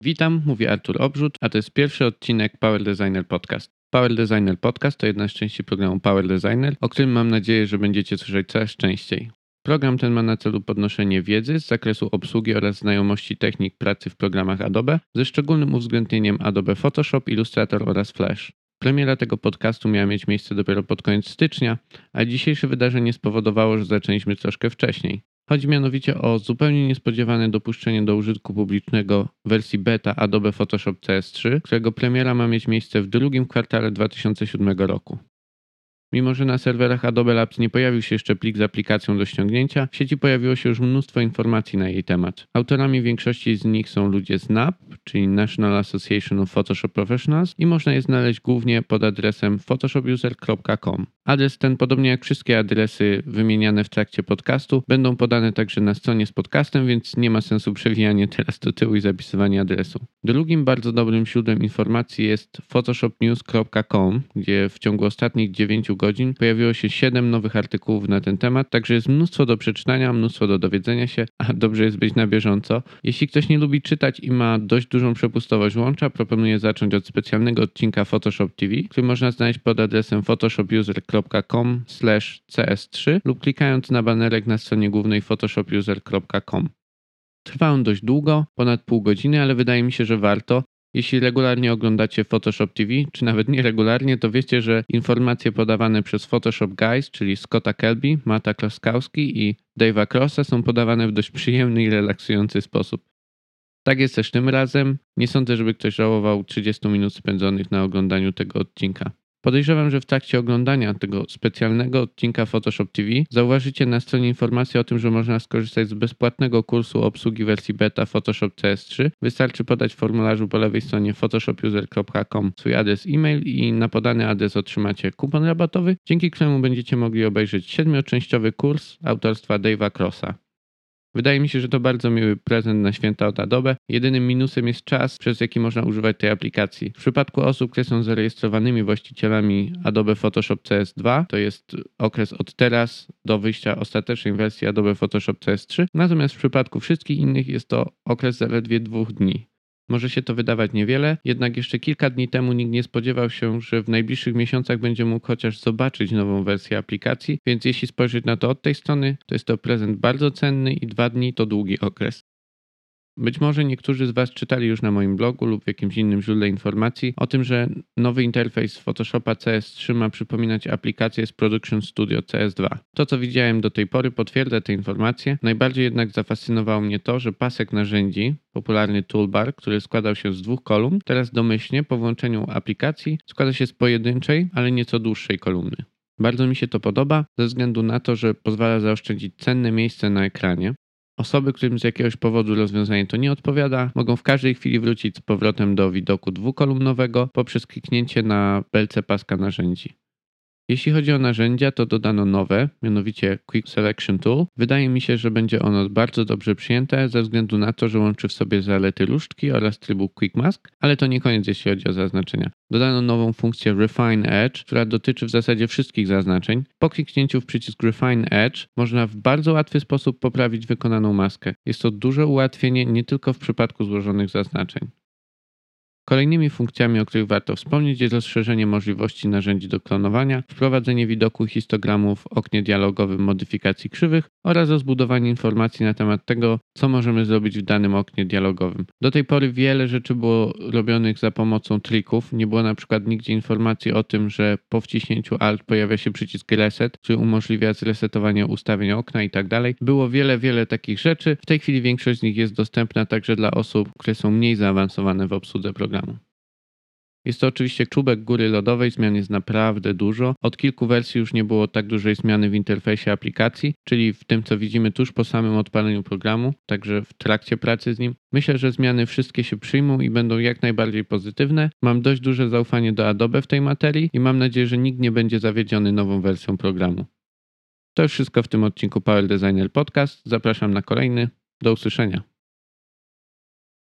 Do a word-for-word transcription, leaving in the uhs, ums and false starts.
Witam, mówi Artur Obrzut, a to jest pierwszy odcinek Power Designer Podcast. Power Designer Podcast to jedna z części programu Power Designer, o którym mam nadzieję, że będziecie słyszeć coraz częściej. Program ten ma na celu podnoszenie wiedzy z zakresu obsługi oraz znajomości technik pracy w programach Adobe, ze szczególnym uwzględnieniem Adobe Photoshop, Illustrator oraz Flash. Premiera tego podcastu miała mieć miejsce dopiero pod koniec stycznia, a dzisiejsze wydarzenie spowodowało, że zaczęliśmy troszkę wcześniej. Chodzi mianowicie o zupełnie niespodziewane dopuszczenie do użytku publicznego wersji beta Adobe Photoshop C S trzy, którego premiera ma mieć miejsce w drugim kwartale dwa tysiące siódmego roku. Mimo że na serwerach Adobe Labs nie pojawił się jeszcze plik z aplikacją do ściągnięcia, w sieci pojawiło się już mnóstwo informacji na jej temat. Autorami większości z nich są ludzie z N A P, czyli National Association of Photoshop Professionals, i można je znaleźć głównie pod adresem photoshop user kropka com. Adres ten, podobnie jak wszystkie adresy wymieniane w trakcie podcastu, będą podane także na stronie z podcastem, więc nie ma sensu przewijanie teraz do tyłu i zapisywanie adresu. Drugim bardzo dobrym źródłem informacji jest photoshop news kropka com, gdzie w ciągu ostatnich dziewięciu godzin pojawiło się siedem nowych artykułów na ten temat, także jest mnóstwo do przeczytania, mnóstwo do dowiedzenia się, a dobrze jest być na bieżąco. Jeśli ktoś nie lubi czytać i ma dość dużą przepustowość łącza, proponuję zacząć od specjalnego odcinka Photoshop T V, który można znaleźć pod adresem photoshop user kropka com slash c s trzy lub klikając na banerek na stronie głównej photoshop user kropka com. Trwa on dość długo, ponad pół godziny, ale wydaje mi się, że warto. Jeśli regularnie oglądacie Photoshop T V, czy nawet nieregularnie, to wiecie, że informacje podawane przez Photoshop Guys, czyli Scotta Kelby, Matta Kloskowski i Dave'a Crossa, są podawane w dość przyjemny i relaksujący sposób. Tak jest też tym razem. Nie sądzę, żeby ktoś żałował trzydziestu minut spędzonych na oglądaniu tego odcinka. Podejrzewam, że w trakcie oglądania tego specjalnego odcinka Photoshop T V zauważycie na stronie informację o tym, że można skorzystać z bezpłatnego kursu obsługi wersji beta Photoshop C S trzy. Wystarczy podać w formularzu po lewej stronie photoshop user kropka com swój adres e-mail i na podany adres otrzymacie kupon rabatowy, dzięki któremu będziecie mogli obejrzeć siedmioczęściowy kurs autorstwa Dave'a Crossa. Wydaje mi się, że to bardzo miły prezent na święta od Adobe. Jedynym minusem jest czas, przez jaki można używać tej aplikacji. W przypadku osób, które są zarejestrowanymi właścicielami Adobe Photoshop C S dwa, to jest okres od teraz do wyjścia ostatecznej wersji Adobe Photoshop C S trzy, natomiast w przypadku wszystkich innych jest to okres zaledwie dwóch dni. Może się to wydawać niewiele, jednak jeszcze kilka dni temu nikt nie spodziewał się, że w najbliższych miesiącach będzie mógł chociaż zobaczyć nową wersję aplikacji, więc jeśli spojrzeć na to od tej strony, to jest to prezent bardzo cenny i dwa dni to długi okres. Być może niektórzy z Was czytali już na moim blogu lub w jakimś innym źródle informacji o tym, że nowy interfejs Photoshopa C S trzy ma przypominać aplikację z Production Studio C S dwa. To, co widziałem do tej pory, potwierdza te informacje. Najbardziej jednak zafascynowało mnie to, że pasek narzędzi, popularny toolbar, który składał się z dwóch kolumn, teraz domyślnie po włączeniu aplikacji składa się z pojedynczej, ale nieco dłuższej kolumny. Bardzo mi się to podoba ze względu na to, że pozwala zaoszczędzić cenne miejsce na ekranie. Osoby, którym z jakiegoś powodu rozwiązanie to nie odpowiada, mogą w każdej chwili wrócić z powrotem do widoku dwukolumnowego poprzez kliknięcie na belce paska narzędzi. Jeśli chodzi o narzędzia, to dodano nowe, mianowicie Quick Selection Tool. Wydaje mi się, że będzie ono bardzo dobrze przyjęte ze względu na to, że łączy w sobie zalety różdżki oraz trybu Quick Mask, ale to nie koniec, jeśli chodzi o zaznaczenia. Dodano nową funkcję Refine Edge, która dotyczy w zasadzie wszystkich zaznaczeń. Po kliknięciu w przycisk Refine Edge można w bardzo łatwy sposób poprawić wykonaną maskę. Jest to duże ułatwienie nie tylko w przypadku złożonych zaznaczeń. Kolejnymi funkcjami, o których warto wspomnieć, jest rozszerzenie możliwości narzędzi do klonowania, wprowadzenie widoku histogramów w oknie dialogowym modyfikacji krzywych oraz rozbudowanie informacji na temat tego, co możemy zrobić w danym oknie dialogowym. Do tej pory wiele rzeczy było robionych za pomocą trików. Nie było na przykład nigdzie informacji o tym, że po wciśnięciu Alt pojawia się przycisk Reset, który umożliwia zresetowanie ustawień okna i tak dalej. Było wiele, wiele takich rzeczy. W tej chwili większość z nich jest dostępna także dla osób, które są mniej zaawansowane w obsłudze programu. Jest to oczywiście czubek góry lodowej, zmian jest naprawdę dużo. Od kilku wersji już nie było tak dużej zmiany w interfejsie aplikacji, czyli w tym, co widzimy tuż po samym odpaleniu programu, także w trakcie pracy z nim. Myślę, że zmiany wszystkie się przyjmą i będą jak najbardziej pozytywne. Mam dość duże zaufanie do Adobe w tej materii i mam nadzieję, że nikt nie będzie zawiedziony nową wersją programu. To już wszystko w tym odcinku Power Designer Podcast. Zapraszam na kolejny. Do usłyszenia.